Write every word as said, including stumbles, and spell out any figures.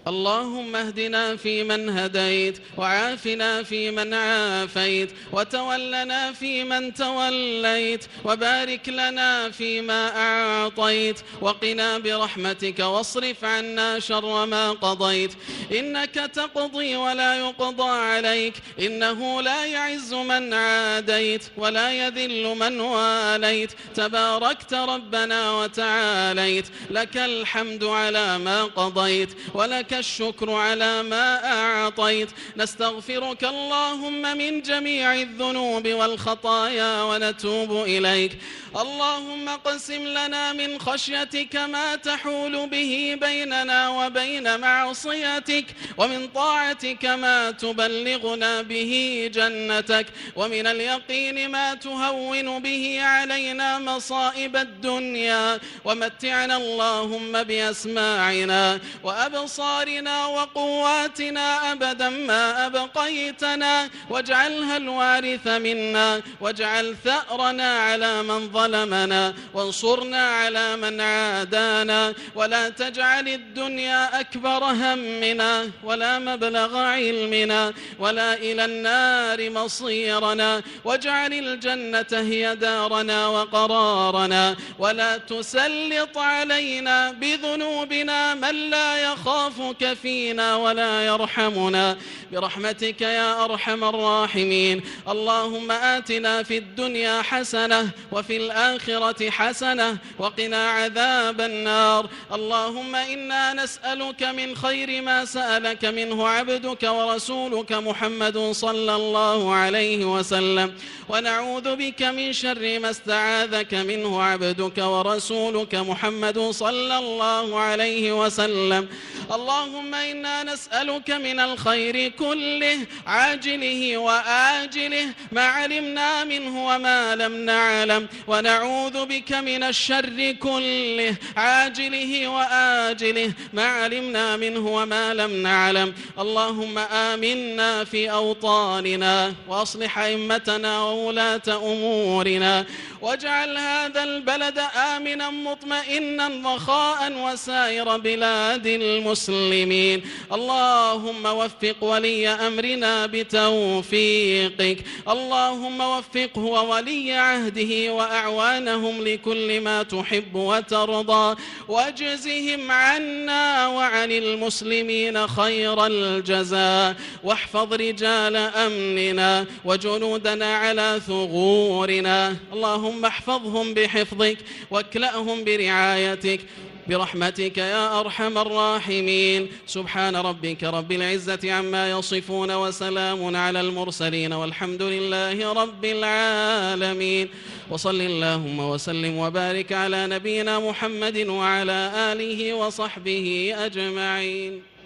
اللهم اهدنا فيمن هديت، وعافنا فيمن عافيت، وتولنا فيمن توليت، وبارك لنا فيما أعطيت، وقنا برحمتك واصرف عنا شر ما قضيت. إنك تقضي ولا يقضى عليك، إنه لا يعز من عاديت ولا يذل من واليت، تباركت ربنا وتعاليت. لك الحمد على ما قضيت، ولك الشكر على ما أعطيت. نستغفرك اللهم من جميع الذنوب والخطايا ونتوب إليك. اللهم اقسم لنا من خشيتك ما تحول به بيننا وبين معصيتك، ومن طاعتك ما تبلغنا به جنتك، ومن اليقين ما تهون به علينا مصائب الدنيا. ومتعنا اللهم بأسماعنا وأبصارنا وقواتنا أبدا ما أبقيتنا، واجعلها الوارث منا، واجعل ثأرنا على من ظلمنا، وانصرنا على من عادانا، ولا تجعل الدنيا أكبر همنا ولا مبلغ علمنا ولا إلى النار مصيرنا، واجعل الجنة هي دارنا وقرارنا، ولا تسلط علينا بذنوبنا من لا يخافك فينا ولا يرحمنا، برحمتك يا أرحم الراحمين. اللهم آتنا في الدنيا حسنة وفي الآخرة حسنة وقنا عذاب النار. اللهم إنا نسألك من خير ما سألك منه عبدك ورسولك محمد صلى الله عليه وسلم، ونعوذ بك من شر ما استعاذك منه عبدك ورسولك محمد صلى الله عليه وسلم. اللهم إنا نسألك من الخير كله عاجله وآجله ما علمنا منه وما لم نعلم، ونعوذ بك من الشر كله عاجله وآجله ما علمنا منه وما لم نعلم. اللهم آمنا في أوطاننا، وأصلح أئمتنا وولاة أمورنا، واجعل هذا البلد آمنا مطمئنا رخاء وسائر بلاد المسلمين. اللهم وفق ولي أمرنا بتوفيقك، اللهم وفقه وولي عهده وأعوانهم لكل ما تحب وترضى، واجزهم عنا وعن المسلمين خير الجزاء، واحفظ رجال أمننا وجنودنا على ثغورنا. اللهم احفظهم بحفظك واكلأهم برعايتك برحمتك يا أرحم الراحمين. سبحان ربك رب العزة عما يصفون، وسلام على المرسلين، والحمد لله رب العالمين. وصل اللهم وسلم وبارك على نبينا محمد وعلى آله وصحبه أجمعين.